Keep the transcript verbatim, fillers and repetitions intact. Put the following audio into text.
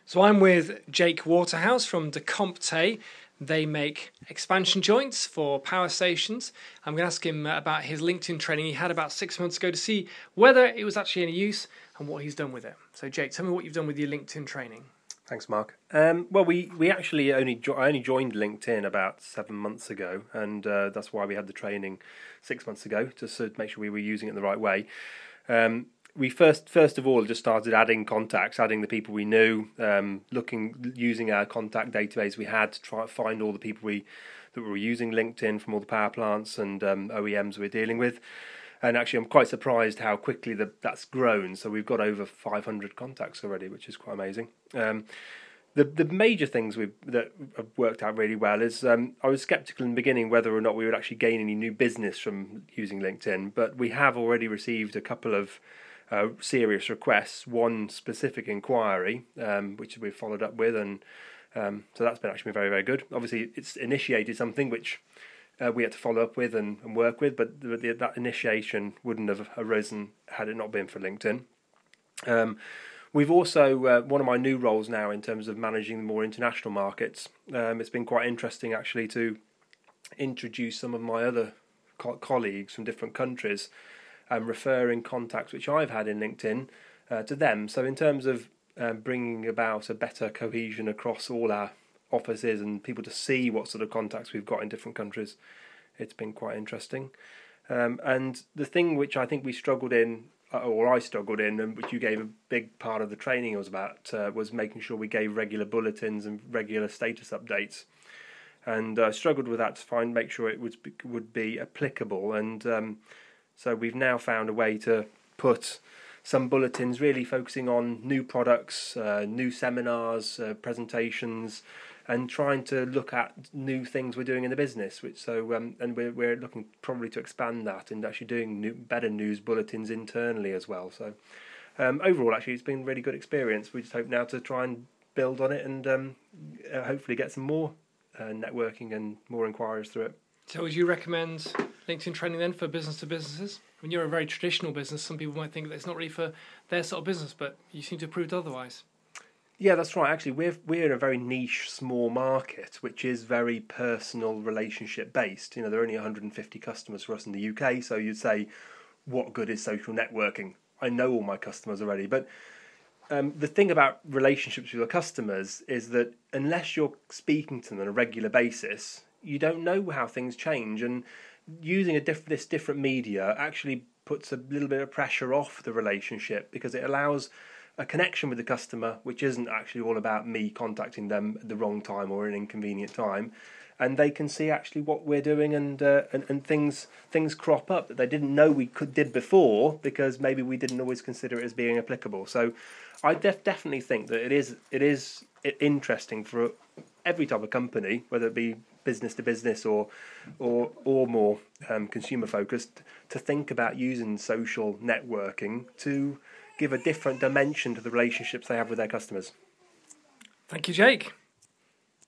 So I'm with Jake Waterhouse from Decompte. They make expansion joints for power stations. I'm going to ask him about his LinkedIn training he had about six months ago to see whether it was actually any use and what he's done with it. So Jake, tell me what you've done with your LinkedIn training. Thanks, Mark. Um, well, we, we actually only jo- I only joined LinkedIn about seven months ago, and uh, that's why we had the training six months ago, just to make sure we were using it in the right way. Um, we first first of all just started adding contacts, adding the people we knew, um, looking using our contact database we had to try to find all the people we that were using LinkedIn from all the power plants and um, O E Ms we're dealing with. And actually, I'm quite surprised how quickly the, that's grown. So we've got over five hundred contacts already, which is quite amazing. Um, the the major things we've, that have worked out really well is um, I was sceptical in the beginning whether or not we would actually gain any new business from using LinkedIn, but we have already received a couple of uh, serious requests, one specific inquiry, um, which we've followed up with, and um, so that's been actually very, very good. Obviously, it's initiated something which Uh, we had to follow up with and, and work with, but the, the, that initiation wouldn't have arisen had it not been for LinkedIn. Um, we've also, uh, one of my new roles now in terms of managing the more international markets, um, it's been quite interesting actually to introduce some of my other co- colleagues from different countries and referring contacts which I've had in LinkedIn uh, to them. So in terms of um, bringing about a better cohesion across all our offices and people to see what sort of contacts we've got in different countries, it's been quite interesting. Um, and the thing which I think we struggled in, or I struggled in, and which you gave a big part of the training was about, uh, was making sure we gave regular bulletins and regular status updates. And I uh, struggled with that to find, make sure it would be, would be applicable. And um, so we've now found a way to put some bulletins really focusing on new products, uh, new seminars, uh, presentations, and trying to look at new things we're doing in the business. Which so um, and we're we're looking probably to expand that and actually doing new, better news bulletins internally as well. So um, overall, actually, it's been a really good experience. We just hope now to try and build on it and um, uh, hopefully get some more uh, networking and more inquiries through it. So would you recommend LinkedIn training then for business to businesses? When you're a very traditional business, some people might think that it's not really for their sort of business, but you seem to have proved otherwise. Yeah, that's right. Actually, we're we're in a very niche, small market, which is very personal, relationship based. You know, there are only one hundred fifty customers for us in the U K, so you'd say, what good is social networking? I know all my customers already, but um, the thing about relationships with your customers is that unless you're speaking to them on a regular basis, you don't know how things change, and using a diff- this different media actually puts a little bit of pressure off the relationship because it allows a connection with the customer, which isn't actually all about me contacting them at the wrong time or an inconvenient time, and they can see actually what we're doing, and uh, and, and things things crop up that they didn't know we could did before because maybe we didn't always consider it as being applicable. So I def- definitely think that it is it is interesting for every type of company, whether it be business to business or or or more um, consumer focused, to think about using social networking to give a different dimension to the relationships they have with their customers. Thank you, Jake.